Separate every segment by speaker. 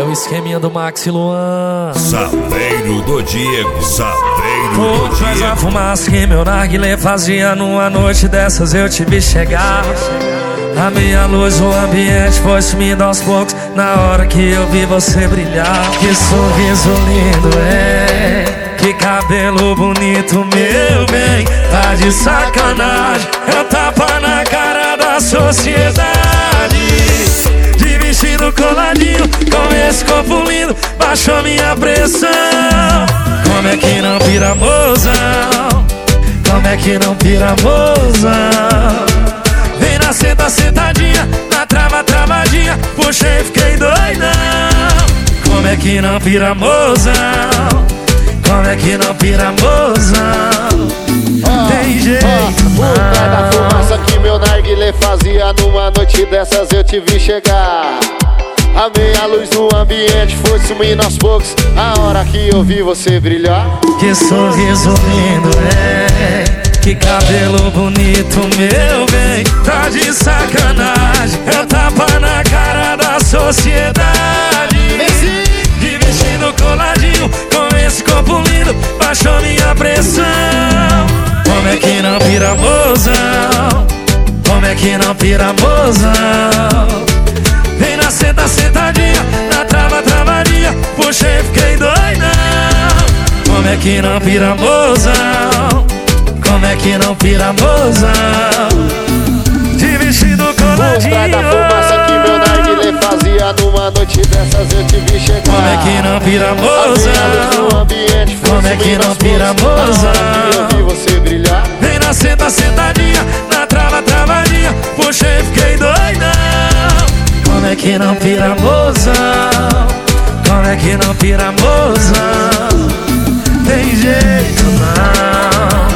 Speaker 1: É o esqueminha do Max e Luan.
Speaker 2: Saveiro do Diego, Saveiro do
Speaker 1: Traz a
Speaker 2: Diego.
Speaker 1: fumaça que meu narguilé fazia. Numa noite dessas eu te vi chegar. A minha luz, o ambiente foi sumindo aos poucos. Na hora que eu vi você brilhar. Que sorriso lindo, é. Que cabelo bonito, meu bem. Tá de sacanagem, é um tapa na cara da sociedade. De vestido coladinho, com esse corpo lindo, baixou minha pressão. Como é que não pira, mozão? Como é que não pira, mozão? Vem na senta, sentadinha, na trava, travadinha. Puxei, fiquei doidão. Como é que não pira, mozão? Como é que não pira, mozão? Tem jeito
Speaker 3: O pé da fumaça que meu narguilé fazia. Numa noite dessas eu te vi chegar. A meia luz no ambiente foi sumindo aos poucos. A hora que eu vi você brilhar.
Speaker 1: Que sorriso lindo, é. Que cabelo bonito, meu bem. Tá de sacanagem, é um tapa na cara da sociedade. De vestido coladinho, com esse corpo lindo, baixou minha pressão. Como é que não pira, mozão? Como é que não pira, mozão? Vem na senta, sentadinha, na trava, travadinha. Puxei, fiquei doidão. Como é que não pira, mozão? Como é que não pira, mozão? De vestido coladinho.
Speaker 3: O pé da fumaça que meu narguilé fazia. Numa noite dessas eu te vi chegar.
Speaker 1: Como é que não pira,
Speaker 3: A meia luz no
Speaker 1: mozão?
Speaker 3: ambiente foi
Speaker 1: Como é que
Speaker 3: sumindo
Speaker 1: não
Speaker 3: aos
Speaker 1: pira,
Speaker 3: poucos. A hora
Speaker 1: mozão?
Speaker 3: que eu vi você brilhar.
Speaker 1: Vem na senta, sentadinha, na trava, travadinha. Puxei, fiquei doidão. Como é que não pira, mozão? Como é que não pira, mozão? Tem jeito não.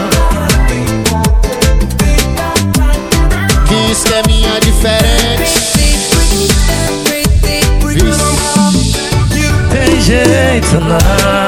Speaker 3: Que esqueminha diferente.
Speaker 1: Tem jeito não.